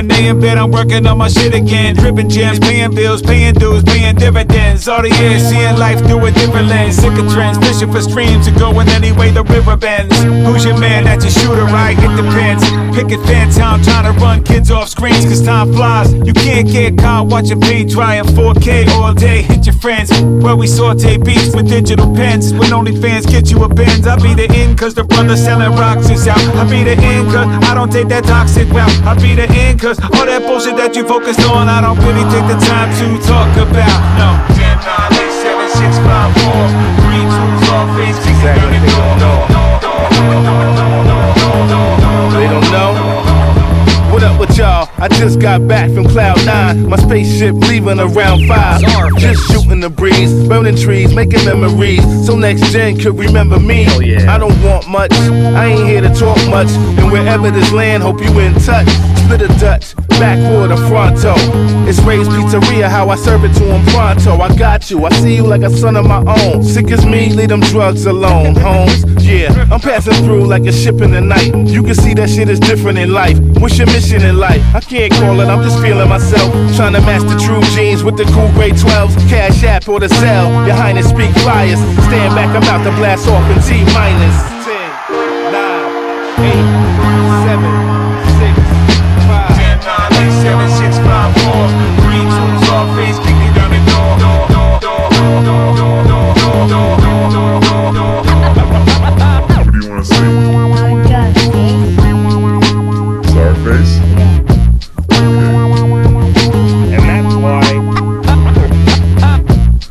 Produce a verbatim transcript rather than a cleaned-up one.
they in bed, I'm working on my shit again. Dripping gems, paying bills, paying dues, paying dividends. All the years seeing life through a different lens. Sick of trends, fishing for streams and going any way the river bends. Who's your man? That's your shooter, right? It depends. Picket fan town, trying to run kids off screens, cause time flies. You can't get caught watching paint dry in four K all day. Hit your friends, where we saute beats with digital pens. When OnlyFans get you a Benz, I be the end cause the brother selling rocks is out. I be the end cause I don't take that toxic route. I be the end cause all that bullshit that you focused on, I don't really take the time to talk about. No. ten, nine, eight, seven, six, five, four, three, two, off, eight, six, seven, eight, They don't know. What up with y'all? I just got back from Cloud nine. My spaceship leaving around five. Just shooting the breeze, burning trees, making memories, so next gen could remember me. Yeah. I don't want much, I ain't here to talk much. And wherever this land, hope you in touch. Split a Dutch, backboard or fronto. It's Ray's Pizzeria, how I serve it to him pronto. I got you, I see you like a son of my own. Sick as me, leave them drugs alone, Holmes. Yeah, I'm passing through like a ship in the night. You can see that shit is different in life. What's your mission in life? I can't call it, I'm just feeling myself. Trying to match the true jeans with the cool grade twelves. Cash app or the cell, your highness speak flyers. Stand back, I'm about to blast off in T minus ten, nine, eight, seven, six, five, ten, nine, eight, seven,